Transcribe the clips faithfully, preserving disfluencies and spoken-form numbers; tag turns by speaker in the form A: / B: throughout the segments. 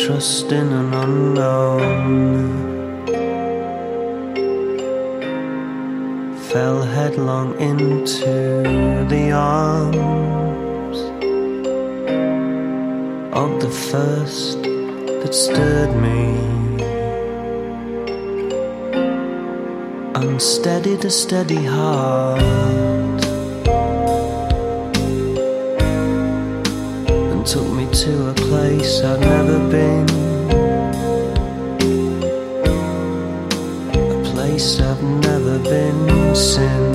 A: trust in an unknown. Fell headlong into the arms of the first that stirred me. Unsteadied a steady heart, and took me to a place I'd never been, a place I've never been since.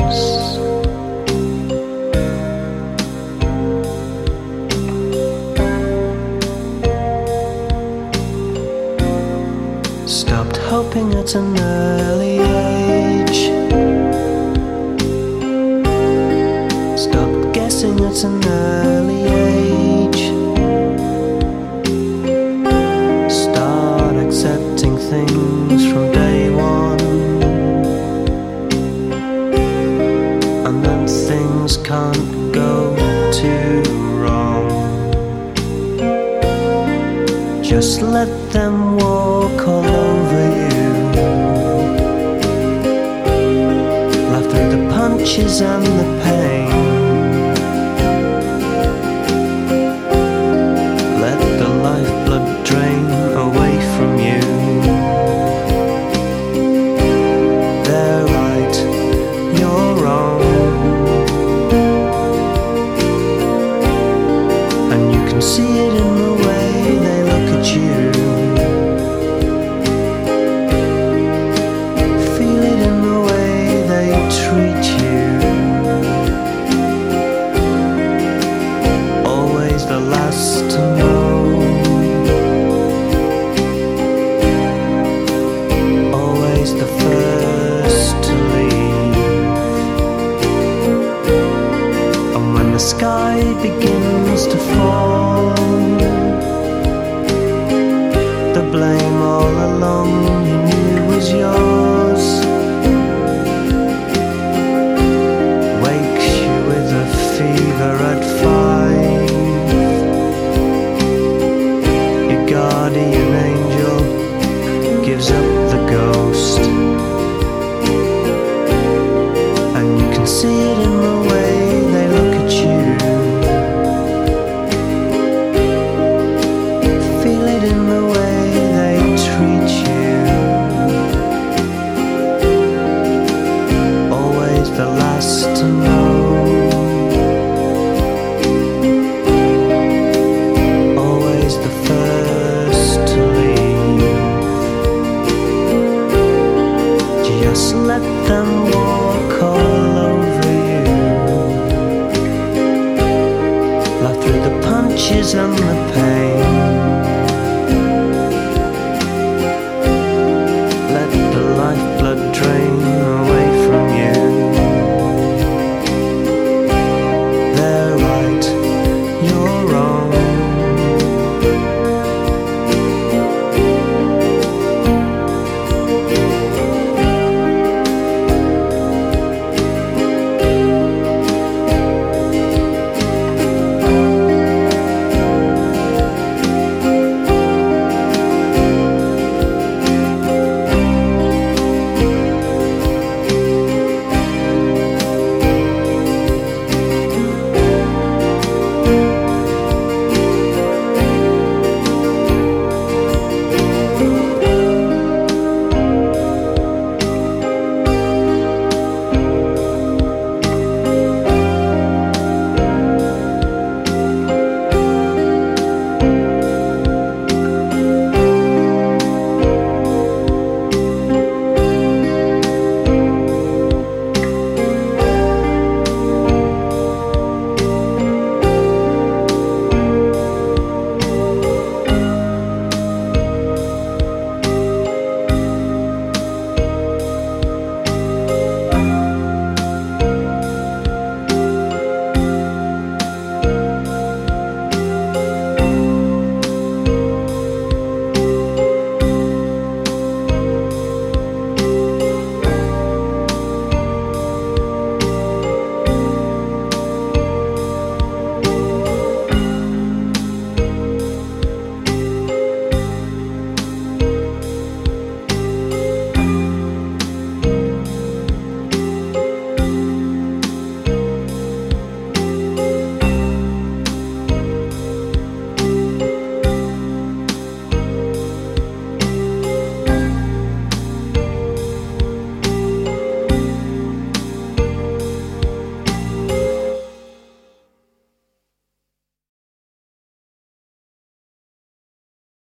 A: Stopped hoping at an early age, stopped guessing at an early age, start accepting things from day one, and then things can't go too wrong. Just let them walk all over you, laugh through the punches and the pain. Let the lifeblood drain away from you. They're right, you're wrong, and you can see it in the way they look at you. Feel it in the way they treat you. Always the last to know, always the first to leave. And when the sky begins to fall, the blame all along you knew was yours wakes you with a fever at five. Your guardian angel gives up the ghost, and you can see it in the way they look at you. Feel it in the way they treat you. Always the last to know, always the first to leave. Just let them walk all over you, laugh through the punches and the pain. Let the lifeblood drain away from you. They're right, you're wrong,